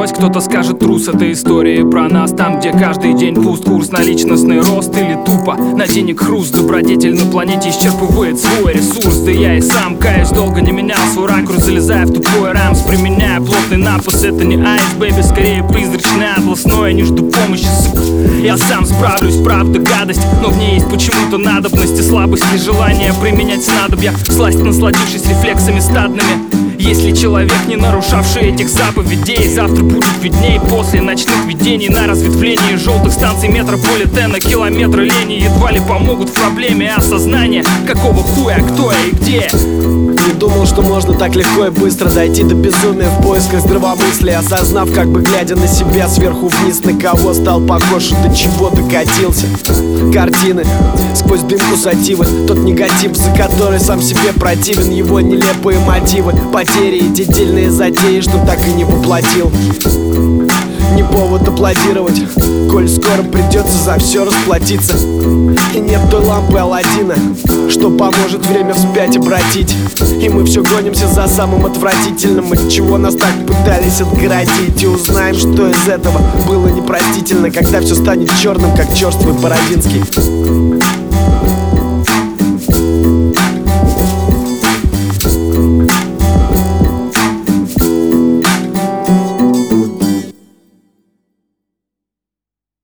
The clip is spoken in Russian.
брось, кто-то скажет трус. Это история про нас, там, где каждый день пуст. Курс на личностный рост или тупо на денег хруст. Добродетель на планете исчерпывает свой ресурс. Да я и сам, каюсь, долго не менял свой ракурс, залезая в тупой рамс, применяя плотный напас. Это не айс, бэйби, скорее призрачный атлас, но я не жду помощи, сука. Я сам справлюсь, правда гадость, но в ней есть почему-то надобность и слабость, и желание применять снадобья, всласть насладившись рефлексами стадными. Если человек, не нарушавший этих заповедей, завтра будет видней после ночных видений на разветвлении желтых станций метрополитена. Километры лени едва ли помогут в проблеме осознания, какого хуя, кто я и где. Не думал, что можно так легко и быстро дойти до безумия в поисках здравомыслия, осознав, как бы глядя на себя сверху вниз, на кого стал похож и до чего докатился. Картины сквозь дымку сативы, тот негатив, за который сам себе противен, его нелепые мотивы, потери и те дельные затеи, что так и не воплотил. Не повод аплодировать, коль скоро придется за все расплатиться. И нет той лампы Аладдина, что поможет время вспять обратить. И мы все гонимся за самым отвратительным, от чего нас так пытались отгородить. И узнаем, что из этого было непростительно, когда все станет черным, как черствый Бородинский.